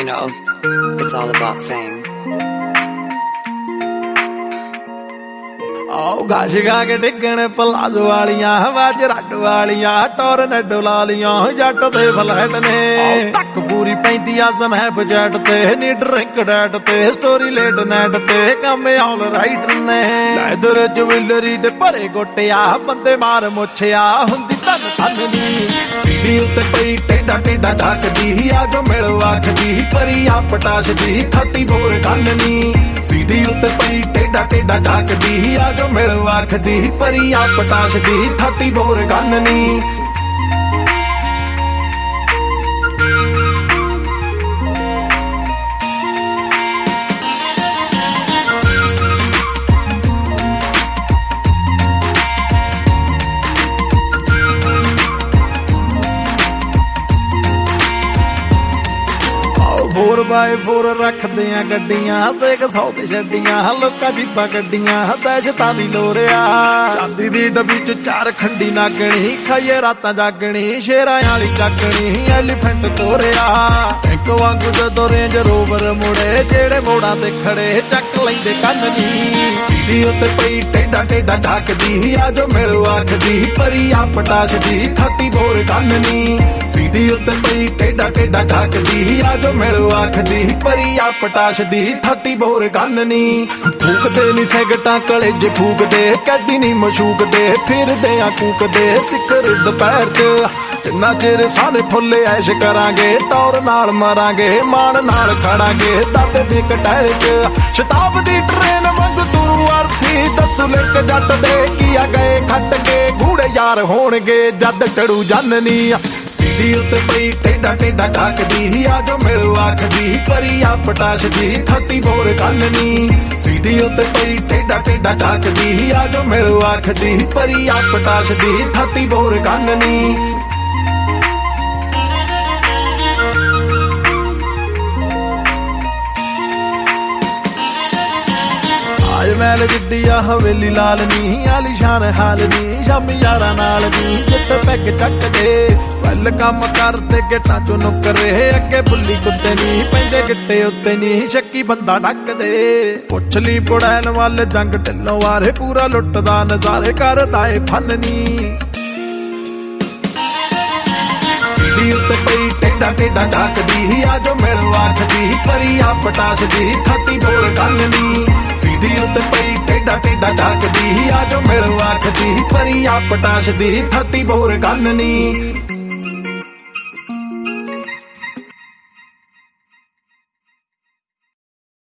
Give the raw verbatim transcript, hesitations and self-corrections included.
You know, it's all about fame. आओ गाश गा के डिगण पलाजो वालियां वाज रड वालियां टोरनेड लालियां जट दे फ्लैट ने तक पूरी पैंती आ स्नैप चैट ते नी ड्रिंक डैट ते स्टोरी लेट नेट ते कम ऑल राइट ने लैदर ज्वेलरी दे भरे गोटिया बंदे मार मुछिया हुंदी तन तन दी सीढ़ी उत्ते पई टेडा टेडा झाकदी आ जो मिल आखदी परी आ पटाश दी थर्टी फोर गन्नी सीढ़ी उत्ते पई टेडा टेडा झाकदी आ जो मिल आखदी परी आ पटाश दी थर्टी फोर गन्नी फोर बाय फोर रखदे आ गड्डियां ते सौ ते छड्डियां लोकां जीपां गड्डियां दहशतां दी लोरिया चांदी दी डब्बी च चार खंडी नागणी खाइए रातां जागणी शेरां वाली चाकणी एलीफेंट तोरिया एक वांगू जदों रेंज रोवर मुड़े जेड़े मोड़ां ते खड़े चक लैंदे कन्नी सीढ़ी उत्ते पई टेडा टेडा झाकदी आ जो मिल आखदी परी आ पटाश दी थर्टी फोर गन्नी सीढ़ी उत्ते पई टेडा टेडा झाकदी आ जो मिल आखदी परी आ पटाश दी थर्टी फोर गन्नी फूकदे नी सैगटां कलेजे फूकदे कैदी नी मशूकदे फिरदे आ कूकदे सिकर दोपहर च किन्ना चिर सारे फुल्ले ऐश करांगे टौर नाल मरांगे मान नाल खड़ांगे दाते दे कटहर च शताब्दी ट्रेन वांग तुरू अर्थी दसू लिक जट दे किया गए खट के गूड़े यार होणगे जद टड़ू जाननी सीढ़ी उत्ते पई टेडा टेडा झाकदी आ जो मिल आखदी परी आ पटाश दी थर्टी फोर गन्नी सीढ़ी उत्ते पई टेडा टेडा झाकदी आ जो मिल आखदी परी आ पटाश दी थर्टी फोर गन्नी मैल जिद्दी आ हवेली लाल नी आलीशान हाल नी शामी यारा नाल नी जित पैग चक दे पल कम करते गेटां चों नुकरे अगे बुल्ली कुत्ते नी पैंदे गिट्टे उत्ते नी शक्की बंदा ढक दे पुछ ली पुड़ैल वाले जंग ढिल्लों वारे पूरा लुटदा नजारे करदा ए फन नी सीढ़ी उत्ते पई टेडा टेडा झाकदी आ जो मिल आखदी परी आ पटाश दी थर्टी फोर गन्नी सीढ़ी उत्ते पई टेडा टेडा झाकदी आ जो मिल आखदी परी आ पटाश दी थर्टी फोर गन्नी